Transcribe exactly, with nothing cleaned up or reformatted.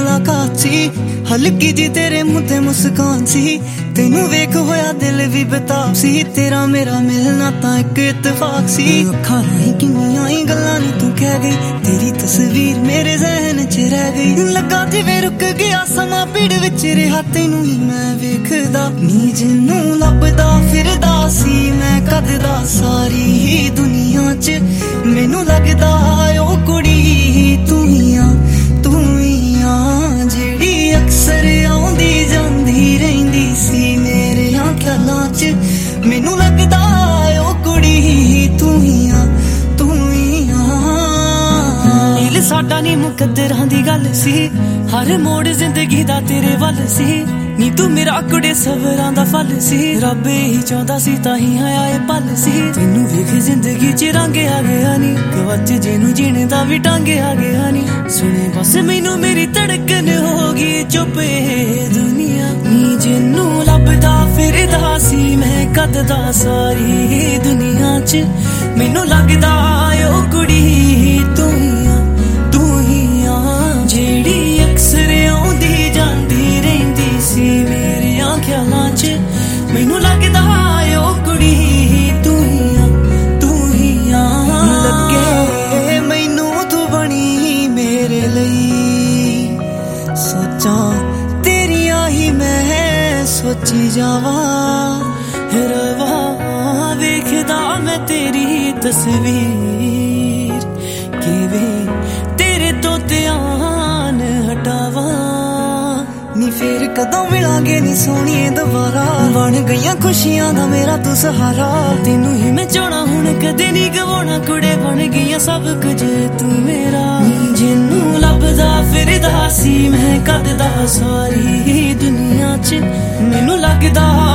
मुलाकात सी हल्की जी तेरे मुंह ते मुस्कान सी तेनू वेख होया दिल भी बेताब सी तेरा मेरा मिलना तां इक इत्तेफाक सी अखां राहीं किन्नियां ही गल्लां नी तू कह गई तेरी तस्वीर मेरे जहन च रह गई लगा जिवें रुक गया समा भीड़ विच रिहा तैनू ही मैं वेखदा नी जिन्नू लभदा फिरदा सी मैं कददा सारी ही दुनिया च मैनू लगदा ओ कुड़ी तू ही आ तू ही आ जेड़ी अक्सर आउंदी जांदी रहिंदी सी मेरे ख्यालां च मैनू लगदा ओ कुड़ी तू ही आ तू ही आ दिल साडा नी मुकद्दरां दी गल सी हर मोड़ जिंदगी दा तेरे वल सी नी तू मेरा कुड़े सबरां दा फल सी रब ही चाहंदा सी तां ही आया ए पल सी तेनू वेख जिंदगी च रंग आ गया नी कवच जेनू जीने दा भी ढंग आ गया नी सुने बस मैनू मेरी धड़कन होगी चुप दुनिया नी जिन्नू लभदा फिरदा सी मैं कददा सारी दुनिया च मैनू लगदा ओ कुड़ी तू ही आ तू ही आ जेड़ी अक्सर आउंदी जांदी रहिंदी सी मेरे ख्यालां च मैनू लगदा ओ कुड़ी तू ही आ तू ही आ लगे मैनू तू बनी मेरे लई सोचां तेरियां ही मैं सोची जावां रवा वेखदा मैं तेरी तस्वीर किवें तेरे तो ध्यान हटावां नी फिर कदों मिलांगे नी सोनिए दोबारा बन गईयां खुशियां दा मेरा तू सहारा तेनू ही मैं चाहना हुण कदे नी गवाना कुड़े बन गईयां सब कुछ तू मेरा जिन्नू लभदा फिरदा सी मैं कददा सारी दुनिया च मैनू लगदा